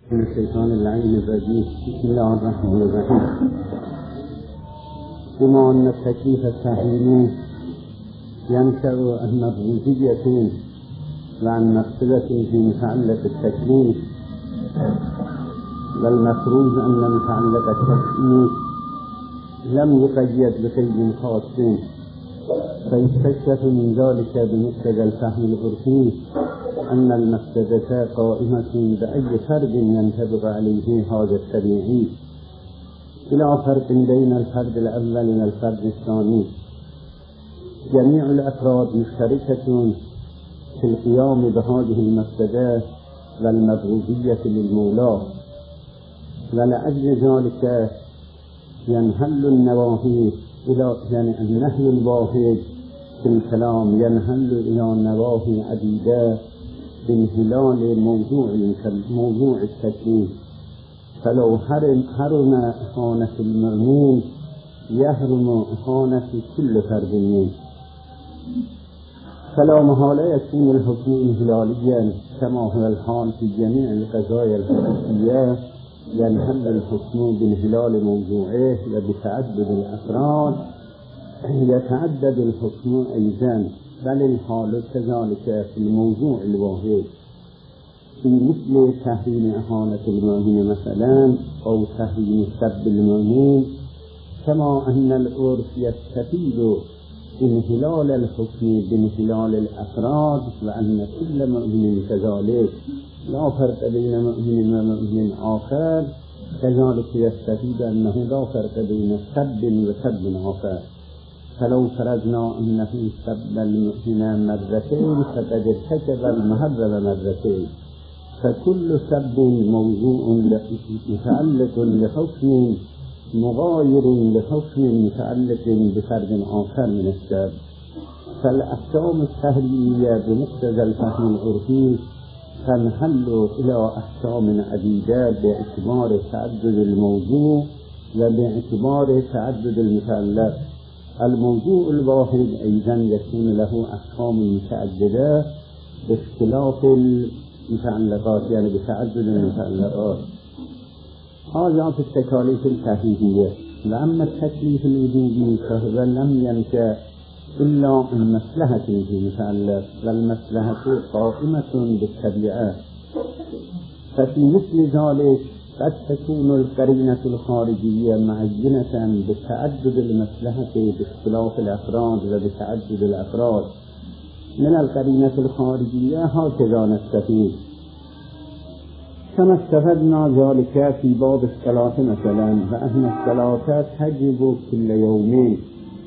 من الشيطان اللعين الرجيم. بسم الله الرحمن الرحيم. بما أن التكليف التحريمي ينشأ عن مبغوثية وعن مقصدة في متعلق التكليف، والمفروض أن متعلق التكليف لم يقيد بقيد خاص، فيستشف من ذلك بمقتضى الفهم العرفي أن المقصدة قائمة بأي فرد ينطبق عليه هذا الطبيعي، بلا فرق بين الفرد الأول والفرد الثاني. جميع الأفراد مشتركة في القيام بهذه المقصدة والمبغوثية للمولى، ولأجل ذلك ينحل النواهي يعني النهي الواحد في الكلام ينحل إلى نواهي عديدة بانحلال موضوع التكليف. فلو حرم إهانة المؤمن يحرم إهانة كل فرد منه، فلا محالة يكون الحكم انحلاليا كما هو الحال في جميع القضايا الحقيقية. ينحل الحكم بانحلال موضوعه، وبتعدد الأفراد يتعدد الحكم أيضا، بل الحال كذلك في الموضوع الواحد، في مثل تحريم إهانة المؤمن مثلا أو تحريم سب المؤمن، كما أن العرف يستفيد انحلال الحكم بانحلال الأفراد، وأن كل مؤمن كذلك لا فرق بين مؤمن ومؤمن آخر، كذلك يستفيد أنه لا فرق بين سب وسب آخر. فلو فرضنا أنه سب المؤمن مرتين فقد ارتكب المحرم مرتين، فكل سب موضوع متعلق لحكم مغاير لحكم متعلق بفرد آخر من السب. فالأحكام التحريمية بمقتضى الفهم العرفي تنحل إلى أحكام عديدة باعتبار تعدد الموضوع وباعتبار تعدد المتعلق. الموضوع الواحد أيضا يكون له أحكام متعددة باختلاف المتعلقات، يعني بتعدد المتعلقات. هذا في التكاليف التحريمية. وأما التكليف الوجوبي فهو لم ينشأ إلا عن مصلحة في متعلق، والمصلحة قائمة بالطبيعة. ففي مثل ذلك قد تكون القرينة الخارجية معينة بتعدد المصلحة باختلاف الأفراد وبتعدد الأفراد. من القرينة الخارجية هكذا نستفيد، كما استفدنا ذلك في باب الصلاة مثلا، فأن الصلاة تجب كل يومين،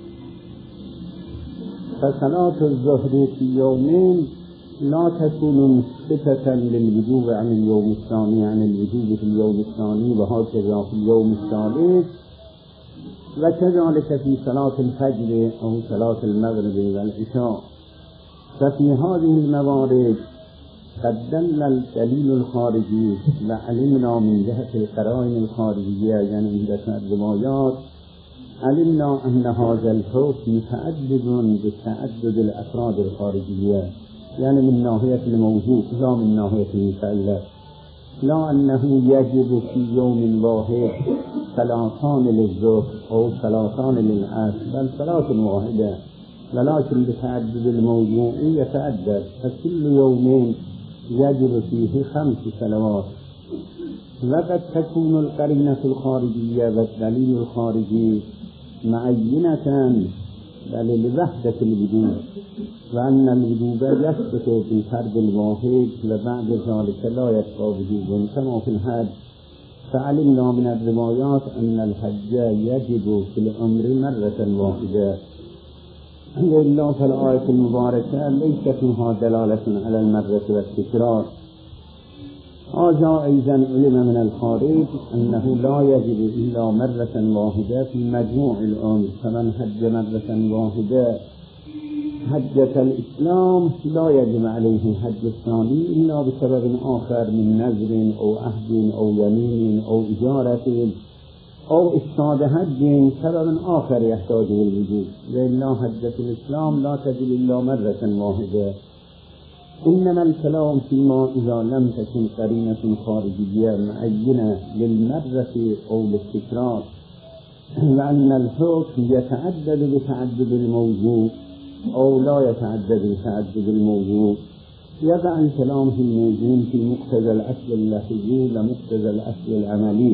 فصلاة الظهر في يومين لا تكون مثبتة للوجوب عن اليوم الثاني، عن الوجوب في اليوم الثاني، وهكذا في اليوم الثالث، وكذلك في صلاة الفجر أو صلاة المغرب والعشاء. ففي هذه الموارد قد دل الدليل الخارجي، وعلمنا من جهة القرائن الخارجية يعني من جهة الروايات علمنا أن هذا الحكم متعدد بتعدد الأفراد الخارجية، يعني من ناحية الموضوع لا من ناحية المتعلق. لا أنه يجب في يوم واحد صلاتان للظهر أو صلاتان للعصر، بل صلاة واحدة، ولكن بتعدد الموضوع يتعدد، فكل يومين يجب فيه 5 صلوات. وقد تكون القرينة الخارجية والدليل الخارجي معينة بل لوحدة الوجوب، وأن الوجوب يثبت في فرد الواحد، وبعد ذلك لا يبقى وجوب كما في الحج. فعلمنا من الروايات أن الحج يجب في العمر مرة واحدة، إلا فالآية المباركة ليس فيها دلالة على المرة والتكرار. هذا أيضا علم من الخارج أنه لا يجب إلا مرة واحدة في مجموع العمر، فمن حج مرة واحدة حجة الإسلام لا يجب عليه الحج الثاني إلا بسبب آخر من نذر أو عهد أو يمين أو إجارة أو إفساد حج، سبب آخر يحتاج إلى الوجوب، وإلا حجة الإسلام لا تجب إلا مرة واحدة. إنما الكلام فيما إذا لم تكن قرينة خارجية معينة للمرة أو للتكرار، وأن الحكم يتعدد بتعدد الموضوع أو لا يتعدد بتعدد الموضوع، يقع الكلام في مقتضى الأصل اللفظي ومقتضى الأصل العملي،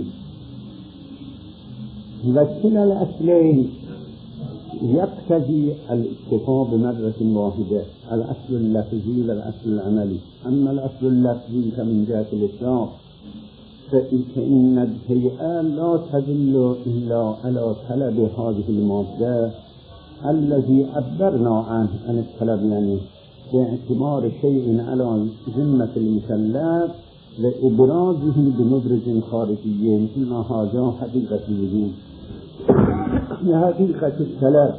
وكلا الأصلين يقتضي الاكتفاء بمرة واحدة، الأصل اللفظي والأصل العملي. أما الأصل اللفظي فمن جهة الإطلاق فإن الهيئة لا تدل إلا على طلب هذه المادة الذي عبرنا عنه عن الطلب، يعني باعتبار شيء على ذمة المكلف لإبرازه بمبرز خارجي، إن هذا حقيقة الوجود. حقيقة الطلب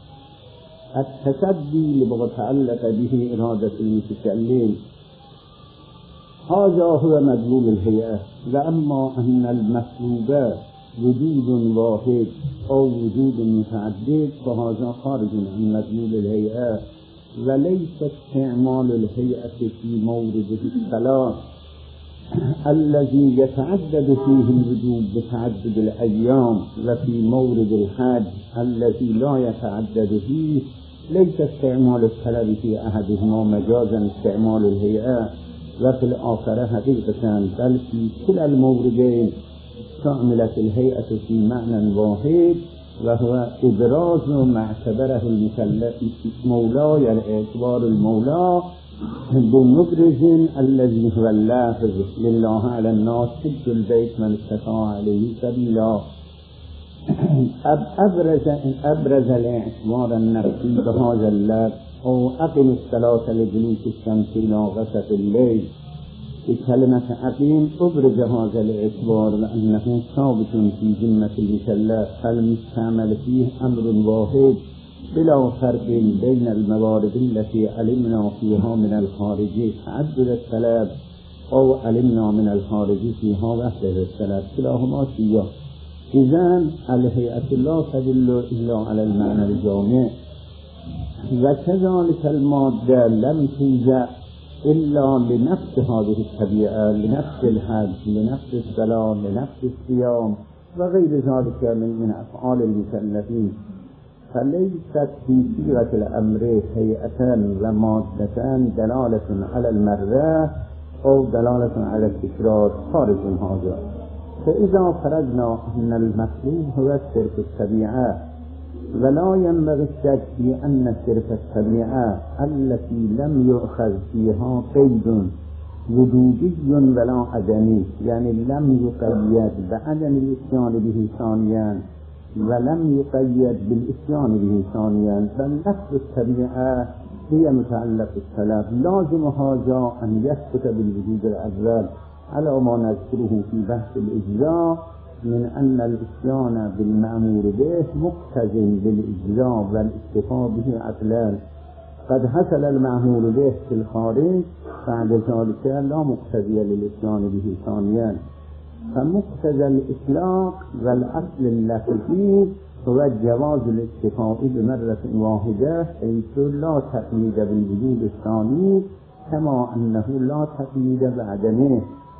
التصدي لما تعلق به إرادة المتكلم، هذا هو مطلوب الهيئة. وأما أن المطلوب وجود واحد أو وجود متعدد فهذا خارج عن مطلوب الهيئة، وليس استعمال الهيئة في مورد الصلاة الذي يتعدد فيه الوجود بتعدد الأيام، وفي مورد الحج الذي لا يتعدد فيه ليس استعمال الطلب في أحدهما مجازا استعمال الهيئة، وفي الآخر حقيقة، بل في كلا الموردين استعملت الهيئة في معنى واحد، وهو إبراز ما اعتبره المكلف مولا، يعني اعتبار المولى بمبرز الذي هو اللافظ لله على الناس حج البيت من استطاع عليه سبيلا. أبرز الاعتبار النفسي بهذا اللفظ أو أقم الصلاة لدلوك الشمس إلى غسق الليل، بكلمة أقيم أبرز هذا الاعتبار لأنه ثابت في ذمة المكلف، فالمستعمل فيه أمر واحد بلا فرق بين الموارد التي علمنا فيها من الخارج تعدد الطلب أو علمنا من الخارج فيها وحدة الطلب، كلاهما سياق. إذن الهيئة لا تدل إلا على المعنى الجامع، وكذلك المادة لم توجد إلا لنفس هذه الطبيعة، لنفس الحج، لنفس الصلاة، لنفس الصيام وغير ذلك من أفعال المكلفين، فليست في صيغة الأمر هيئة ومادة دلالة على المرة أو دلالة على التكرار خارج هذا. فإذا فرضنا أن المطلوب هو صرف الطبيعة، ولا ينبغي الشك في أن صرف الطبيعة التي لم يؤخذ فيها قيد وجودي ولا عدمي، يعني لم يقيد بعدم الإتيان به ثانيا ولم يقيد بالإتيان به ثانيا، بل نفس الطبيعة هي متعلق الطلب، لازم هذا أن يثبت بالوجود الأول على ما نذكره في بحث الإجزاء من أن الإتيان بالمأمور به مقتضٍ بالإجزاء والاكتفاء به عقلا. قد حصل المأمور به في الخارج بعد ذلك لا مقتضي للإتيان به ثانيا، فمقتضى الإطلاق والأصل اللفظي هو جواز الاكتفاء بمرة واحدة، حيث لا تقييد بالوجود الثاني كما أنه لا تقييد بعدمه.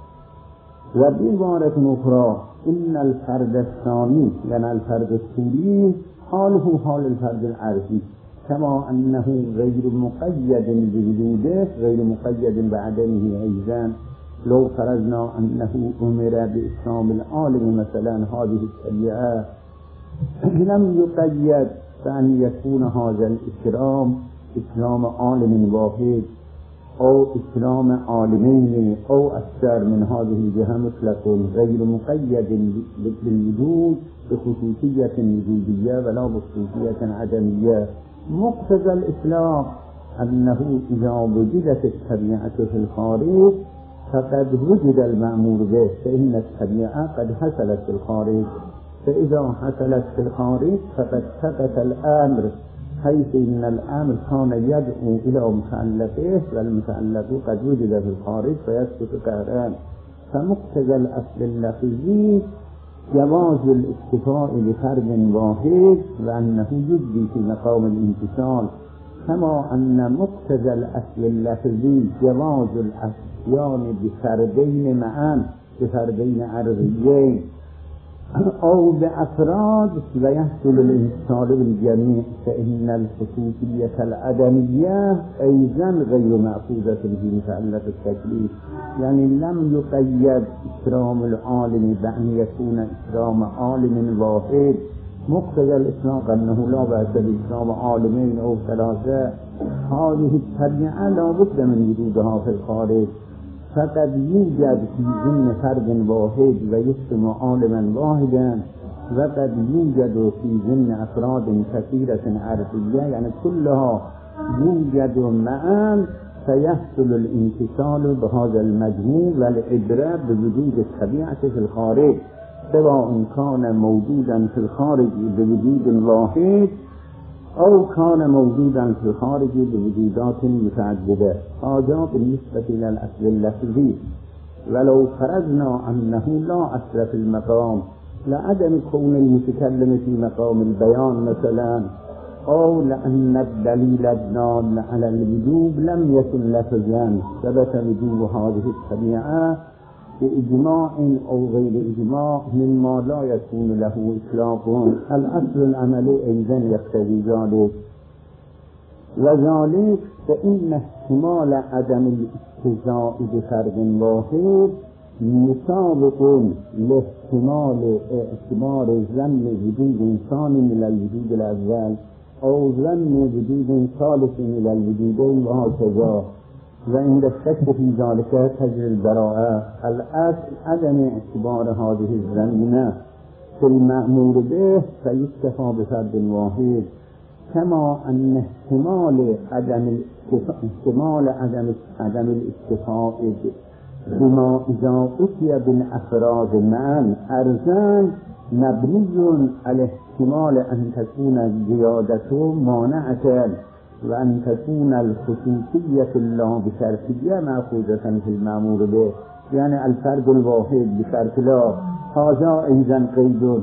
وبعبارة أخرى إن الفرد الثاني يعني الفرد الطولي حاله حال الفرد العرفي، كما أنه غير مقيد بوجوده غير مقيد بعدمه أيضا. لو فرضنا أنه أمر بإسلام العالم مثلا هذه الشريعة لم يقيد بأن يكون هذا الإكرام إسلام عالم واحد أو إسلام عالمين أو أكثر من هذه الجهة مطلق غير مقيد بالوجود بخصوصية وجودية ولا بخصوصية عدمية. مقتضى الإسلام أنه إذا وجدت الطبيعة في الخارج فقد وجد المأمور به، فإن الطبيعة قد حصلت في الخارج، فإذا حصلت في الخارج فقد ثبت الأمر، حيث إن الأمر كان يدعو إلى متعلقه والمتعلق قد وجد في الخارج فيثبت قهرا. فمقتضى الأصل اللفظي جواز الاكتفاء بفرد واحد وأنه يجدي في مقام الامتثال، كما أن مقتضى الأصل اللفظي جواز الأتيان بفردين معا بفردين عرضيين أو بأفراد ويحصل الانتصال بالجميع، فإن الخصوصية العدمية أيضا غير مأخوذة في مسألة التكليف. يعني لم يقيد إكرام العالم بأن يكون إكرام عالم واحد. مقتضى الإطلاق أنه لا بأس بإكرام عالمين أو ثلاثة. هذه التبعة لا بد من وجودها في الخارج، فقد يوجد في ضمن فرد واحد ويكرم عالما واحدا، وقد يوجد في ضمن أفراد كثيرة عرفية، يعني كلها يوجد معا، فيحصل الانتصال بهذا المجموع والعبرة بوجود الطبيعة في الخارج، سواء كان موجودا في الخارج بوجود واحد أو كان موجودا في الخارج بوجودات متعددة. هذا بالنسبة إلى الأصل اللفظي. ولو فرضنا أنه لا أصل في المقام، لعدم كون المتكلم في مقام البيان مثلا، أو لأن الدليل الدال على الوجوب لم يكن لفظا، ثبت وجوب هذه الطبيعة بإجماع أو غير إجماع مما لا يكون له إطلاق. الأصل العملي أيضا يقتضي ذلك، وذلك فإن احتمال عدم الاقتضاء بفرد واحد مسابق لاحتمال اعتبار ظن وجود إنسان إلى الوجود الأول أو ظن وجود ثالث إلى الوجودين وهكذا. وعند الشك في ذلك تجري البراءة. الأصل عدم اعتبار هذه الظنة في المأمور به فيكتفى بفرد واحد، كما أن احتمال عدم الاكتفاء بما إذا أتي بالأفراد معا أرزان مبني على احتمال أن تكون الزيادة مانعة، وأن تكون الخصوصية لا بشرطية مأخوذة في المأمور به، يعني الفرد الواحد بشرط لا. هذا أيضا قيد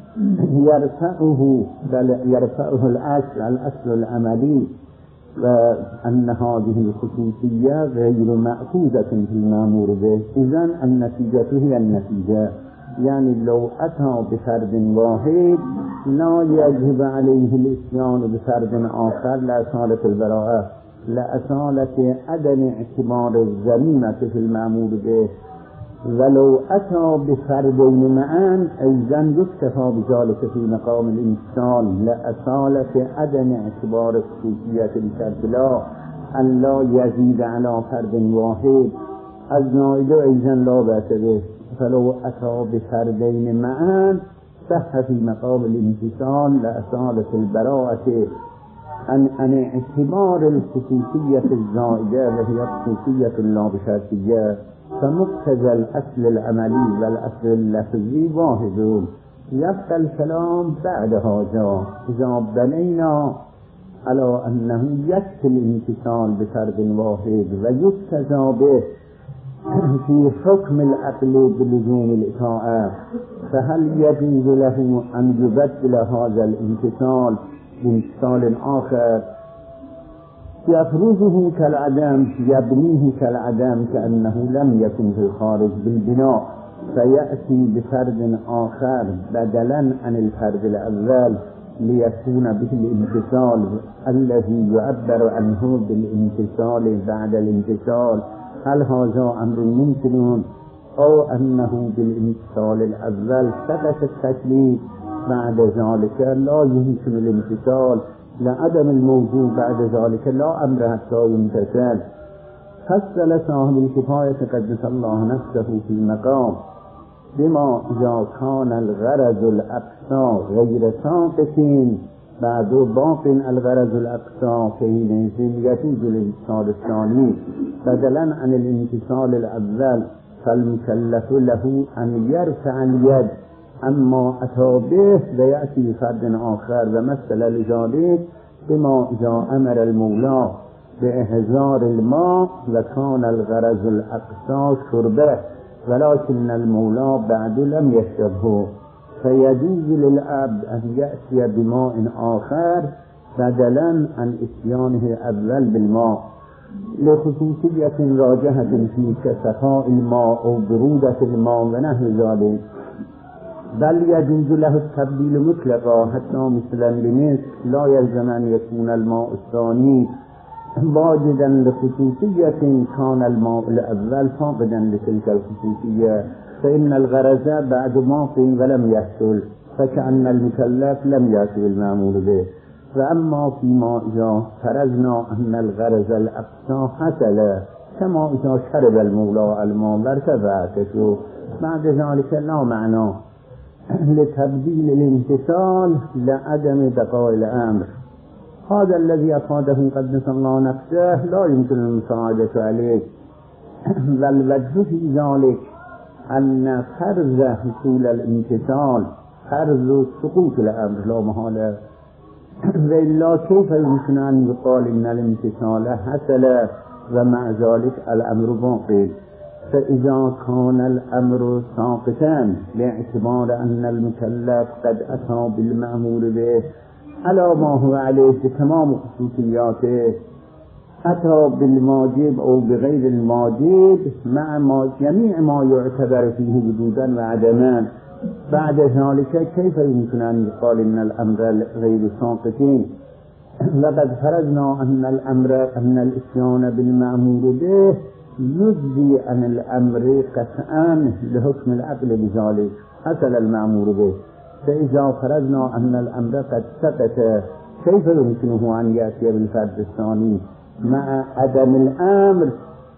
يرفعه الأصل العملي، وأن هذه الخصوصية غير مأخوذة في المأمور به. إذن النتيجة هي النتيجة، يعني لو أتى بفرد واحد لا يجب عليه الإتيان بفرد آخر لأصالة البراءة، لأصالة عدم اعتبار الذميمة في المأمور به. ولو أتى بفردين معا أيضا يكتفى بذلك في مقام الانتصال، لأصالة عدم اعتبار خصوصية بشرط لا أن لا يزيد على فرد واحد. الزائد أيضا لا بأس به. فلو أتى بفردين معا صح في مقام الانتصال لأصالة البراءة عن اعتبار الخصوصية الزائدة وهي خصوصية لا بشرطية. فمقتضى الأصل العملي والأصل اللفظي واحد. يبقى الكلام بعد هذا إذا بنينا على أنه يكفي الانتصال بفرد واحد ويقتضى به في حكم العقل بلزوم الإطاعة، فهل يجوز له أن يبدل هذا الانتصال بانتصال آخر يفرضه كالعدم، يبنيه كالعدم كأنه لم يكن في الخارج بالبناء، فيأتي بفرد آخر بدلا عن الفرد الأول ليكون به الانتصال الذي يعبر عنه بالانتصال بعد الانتصال؟ هل هذا أمر ممكن، أو أنه بالانتصال الأول ثبت التكليف بعد ذلك لا يمكن الانتصال لعدم الموجود بعد ذلك لا أمر حتى يمتثل؟ فصل صاحب الكفاية قدس الله نفسه في المقام بما إذا كان الغرض الأقصى غير ساقط بعد باق الغرض الأقصى حينئذ يجوز الانتصال الثاني بدلا عن الانتصال الأول، فالمكلف له أن يرفع اليد أما أتى به ويأتي فرد آخر. ومثل لذلك بما إذا أمر المولى بإحضار الماء وكان الغرض الأقصى شربه ولكن المولى بعد لم يشربه، فيجوز للعبد أن يأتي بماء آخر بدلا عن اتيانه اول بالماء لخصوصية راجحة في كصفاء الماء أو برودة الماء ونحو ذلك، بل يجوز له التبديل مطلقا حتى مثلا بمثل لا يلزم أن يكون الماء الثاني واجدا لخصوصية كان الماء الأول فاقدا لتلك الخصوصية، فإن الغرض بعد ماء ولم يحصل فكأن المكلف لم يأتي بالمأمور به. وأما فيما إذا فرضنا أن الغرض الأقصى حصل كما إذا شرب المولى الماء وارتفع عطشه، بعد ذلك لا معنى لتبديل الامتثال لعدم بقاء الأمر. هذا الذي أفاده قدس الله نفسه لا يمكن المساعدة عليه، والوجه في ذلك أن فرض حصول الامتثال فرض سقوط الأمر لا محالة، وإلا كيف يمكن أن يقال إن الامتثال حصل ومع ذلك الأمر باقي؟ فإذا كان الأمر ساقطا باعتبار أن المكلف قد أتى بالمأمور به على ما هو عليه بتمام خصوصياته، أتى بالواجب أو بغير الواجب مع جميع ما يعتبر فيه وجودا وعدما، بعد ذلك كيف يمكن أن يقال إن الأمر غير ساقط؟ لقد فرضنا أن الإتيان بالمأمور به يجزي عن الأمر قطعا لحكم العقل بذلك حصل المأمور به، فإذا فرضنا أن الأمر قد سقط كيف يمكنه أن يأتي بالفرد الثاني مع عدم الأمر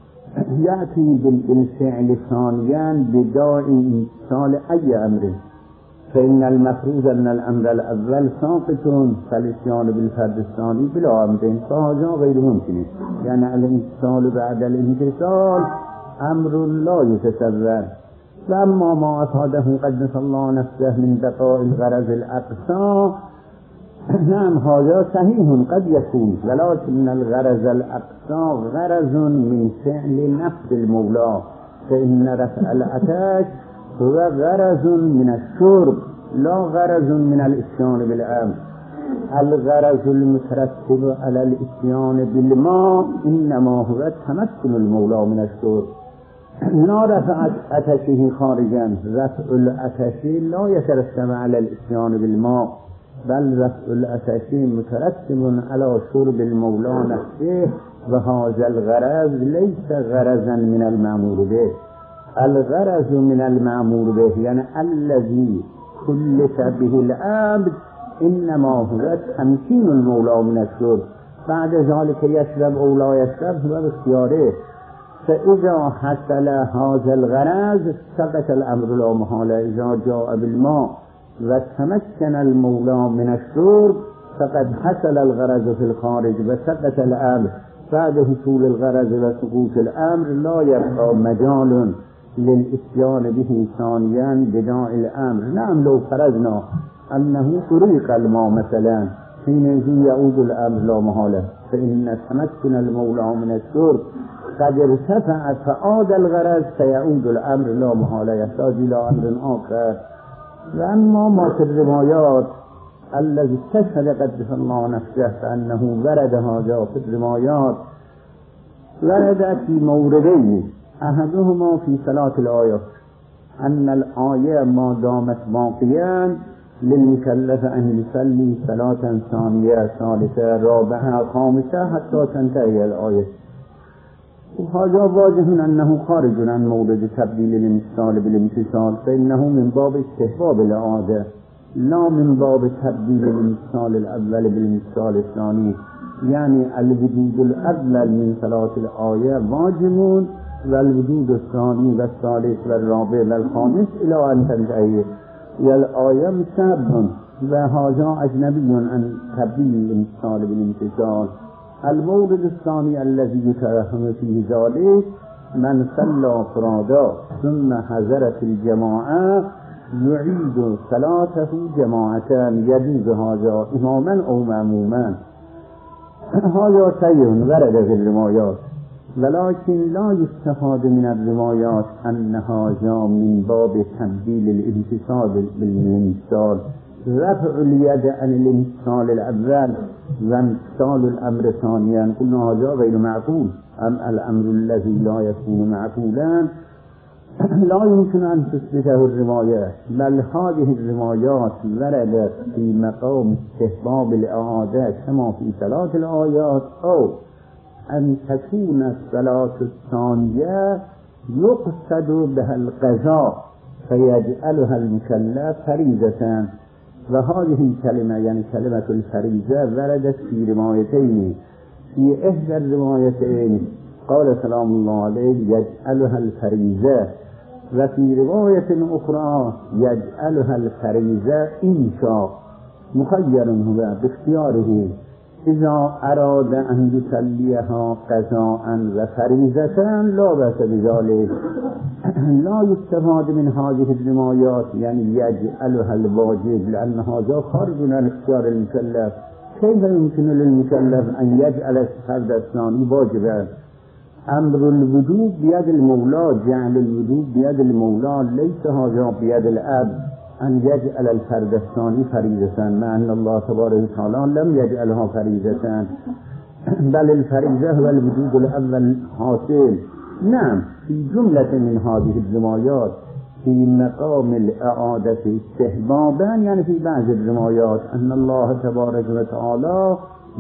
يأتي بالفعل ثانيا بداعي امتثال أي أمر؟ فإن المفروض أن الأمر الأول ساقط فالإتيان بالفرد الثاني بلا أمر، فهذا غير ممكن، يعني الامتثال بعد الامتثال أمر لا يتصور. فأما ما أفاده قدس الله نفسه من بقاء الغرض الأقصى، نعم هذا صحيح قد يكون، ولكن الغرض الأقصى غرض من فعل نفس المولى، فإن رفع العطش هو غرض من الشرب لا غرض من الإتيان بالأمر. الغرض المترتب على الإتيان بالماء إنما هو تمكن المولى من الشرب، لا رفع عطشه خارجا. رفع العطش لا يترتب على الإتيان بالماء، بل رفع العطش مترتب على شرب المولى نفسه، وهذا الغرض ليس غرضا من المأمور به. الغرض من المأمور به يعني الذي كلف به العبد إنما هو تمكين المولى من الشرب، بعد ذلك يشرب أو لا يشرب هو باختياره. فإذا حصل هذا الغرض سقط الأمر لا محالة. إذا جاء بالماء وتمكن المولى من الشرب فقد حصل الغرض في الخارج وسقط الأمر. بعد حصول الغرض وسقوط الأمر لا يبقى مجال للإتيان به ثانيا بداعي الأمر. نعم لو فرضنا أنه طريق الماء مثلا حينئذ يعود الأمر لا محالة، فإن تمكن المولى من الشرب قد ارتفع فعاد الغرض سيعود الأمر لا محالة، يحتاج إلى أمر آخر. وأما ما في الروايات الذي استشهد قدس الله نفسه فأنه ورد هذا في الروايات، ورد في موردين، أحدهما في صلاة الآية أن الآية ما دامت باقيا للمكلف أن يصلي صلاة ثانية ثالثة رابعة خامسة حتى تنتهي الآية، وهذا واضح أنه خارج عن مورد تبديل الامتثال بالامتثال، فإنه من باب استحباب العادة لا من باب تبديل الامتثال الأول بالامتثال الثاني. يعني الوجود الأول من صلاة الآية واجب، والوجود الثاني والثالث والرابع والخامس إلى أن تنتهي والآية مستحب، وهذا أجنبي عن تبديل الامتثال بالامتثال. المورد الثاني الذي يتوهم فيه ذلك من صلى فرادا ثم حضرت الجماعة يعيد صلاته جماعة، يجوز هذا إماما أو مأموما. هذا صحيح ورد في الروايات، ولكن لا يستفاد من الروايات أن هذا من باب تبديل الامتثال بالامتثال، رفع اليد عن الامتثال الأول وامتثال الأمر ثانيا قلنا هذا غير معقول. الأمر الذي لا يكون معقولا لا يمكن أن تثبته الروايات، بل هذه الروايات وردت في مقام استحباب الإعادة كما في ثلاث الآيات، أو أن تكون الصلاة الثانية يقصد بها القضاء فيجعلها المكلف فريضة. وهذه الكلمة يعني كلمة الفريضة وردت في روايتين، في إحدى الروايتين قال سلام الله عليه يجعلها الفريضة، وفي رواية أخرى يجعلها الفريضة إن شاء، مخير هو باختياره إذا أراد أن يصليها قضاء وفريضة لا بأس بذلك. لا يستفاد من هذه الروايات يعني يجعلها الواجب، لأن هذا خارج عن اختيار المكلف. كيف يمكن للمكلف أن يجعل الفرد الثاني واجبا؟ أمر الوجوب بيد المولى، جعل الوجوب بيد المولى، ليس هذا بيد الأب أن يجعل الفرد الثاني فريضة، مع أن الله تبارك وتعالى لم يجعلها فريضة، بل الفريضة هو الوجوب الأول حاصل. نعم في جملة من هذه الروايات في مقام الإعادة استحبابا، يعني في بعض الروايات أن الله تبارك وتعالى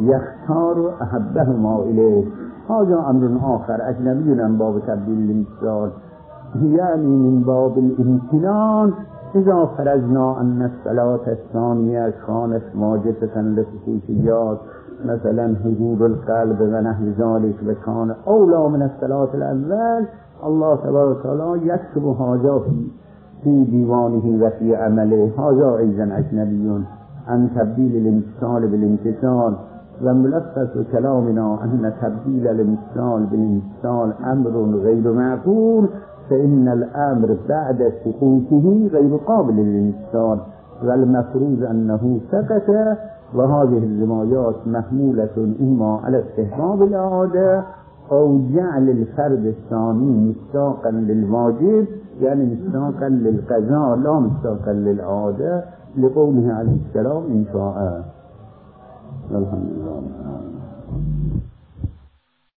يختار أحبهما إليه، هذا أمر آخر أجنبي من باب تبديل الامتثال، يعني من باب الامتنان. إذا فرضنا أن الصلاة الثانية كانت واجبة لخصوصيات مثلا حضور القلب ونحو ذلك وكان أولى من الصلاة الأول، الله تبارك وتعالى يكتب هذا في ديوانه وفي عمله، هذا أيضا أجنبي عن تبديل الامتثال بالامتثال. وملخص كلامنا أن تبديل الامتثال بالامتثال أمر غير معقول، فإن الأمر بعد سقوطه غير قابل للامتثال، والمفروض أنه سقط. وهذه الروايات محمولة إما على استحباب الإعادة أو جعل الفرد الثاني مستاقا للواجب، يعني مستاقا للقضاء لا مستاقا للإعادة، لقوله عليه السلام إن شاء. الحمد لله.